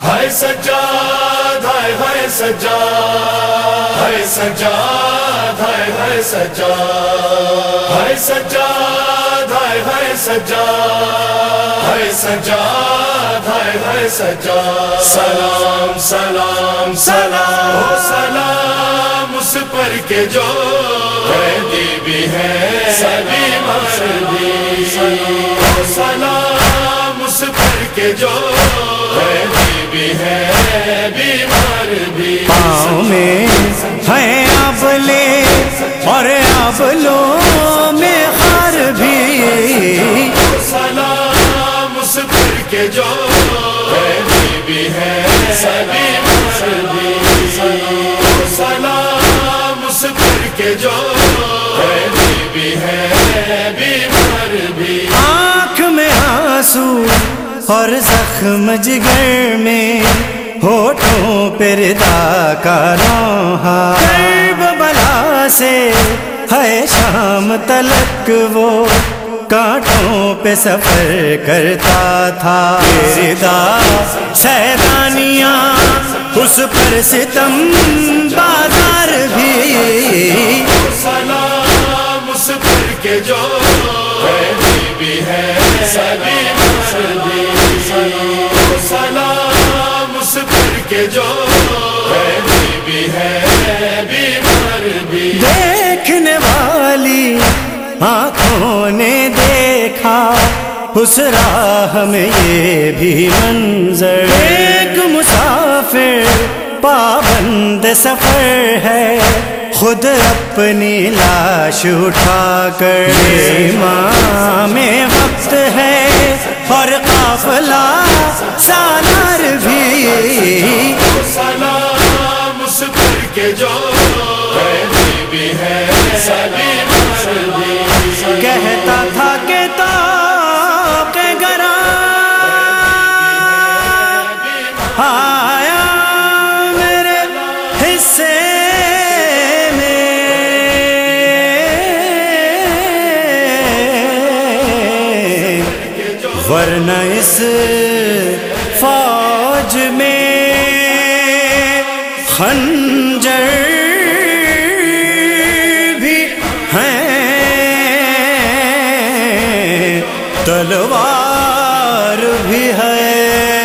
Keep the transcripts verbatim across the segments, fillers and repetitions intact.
ہائے سجاد ہائے ہائے سجاد ہائے سجاد ہائے ہائے سجاد ہائے سجاد ہائے ہائے سجاد ہائے سجاد ہائے ہائے سجاد سلام سلام سلام ہو سلام اس پر کے جو قیدی بھی ہے سبھی مردی سلام اس پر کے جو قیدی بھی ہے بیمار بھی پاؤں میں ہے ابلے اور ابلوں میں خار بھی سلام اس پر کے جو قیدی بھی ہے سبھی مردی سلام اس پر کے جو قیدی بھی ہے بیمار بھی آنکھ میں آنسو اور زخم جگر میں ہونٹوں پہ ردا کا روحا کرب بلا سے ہے شام تلک وہ کانٹوں پہ سفر کرتا تھا ردا سیدانیاں اس پر ستم بازار بھی سلام اس پر کے جو قیدی بھی ہے سبھی مردی سلام اس پر کے جو قیدی بھی ہے بیمار بھی دیکھنے والی آنکھوں نے دیکھا اس راہ میں یہ بھی منظر ایک مسافر پابند سفر ہے خود اپنی لاش اٹھا کر امام وقت ہے اور قافلہ سالار بھی سلام اس پر کے جو قیدی بھی ہے سبھی مردی کہتا تھا کہ طاق گراں آیا میرے حصے ورنہ اس فوج میں خنجر بھی ہیں تلوار بھی ہے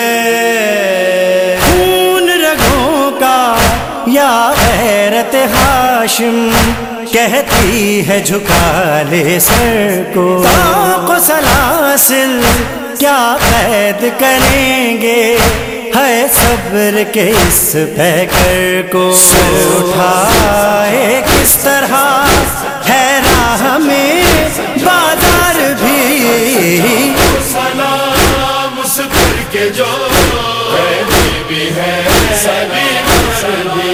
خون رگوں کا یا غیرت ہاشم کہتی ہے جھکا لے سر کو طاق و سلاسل کیا قید کریں گے ہے صبر کے اس پیکر کو اٹھائے کس طرح ہے راہ میں بازار بھی سلام اس پر کے جو قیدی بھی ہے سبھی مردی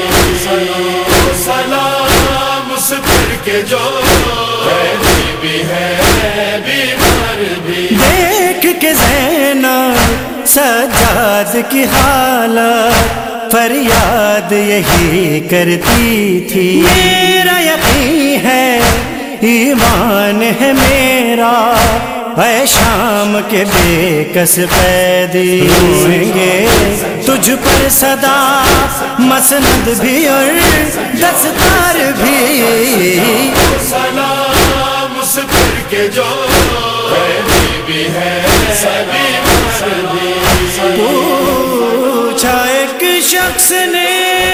سلام اس پر کے جو قیدی بھی ہے بیمار بھی دیکھ کے زینب سجاد کی حالت فریاد یہی کرتی تھی میرا یقین ہے ایمان ہے میرا اے شام کے بے کس قیدی ہوئیں گے تجھ پر صدا مسند بھی اور دستار بھی سلام اس پر کے جو قیدی بھی ہے سبھی مردی پوچھا ایک شخص نے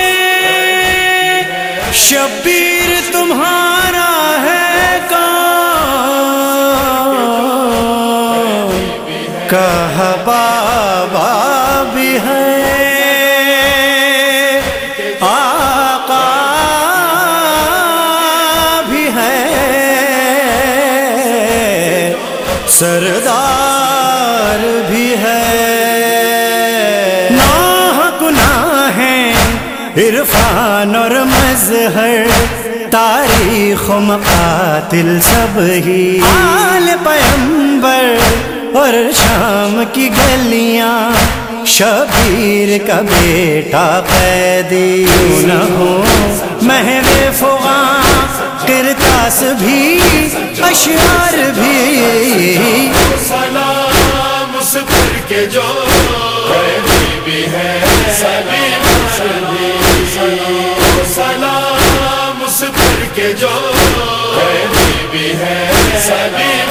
شبیر تمہارا ہے کون کہا بابا بھی ہے آقا بھی ہے سردار بھی ہے ناہ گناہ ہیں عرفان اور مظہر تاریخ و مقاتل سب ہی آل پیمبر اور شام کی گلیاں شبیر کا بیٹا قیدی نہ ہو محو فغاں کرتاس بھی اشعار بھی سلام اس پر کے جو قیدی بھی ہے سبھی سلام اس پر کے جو ہے بی بی ہے سبھی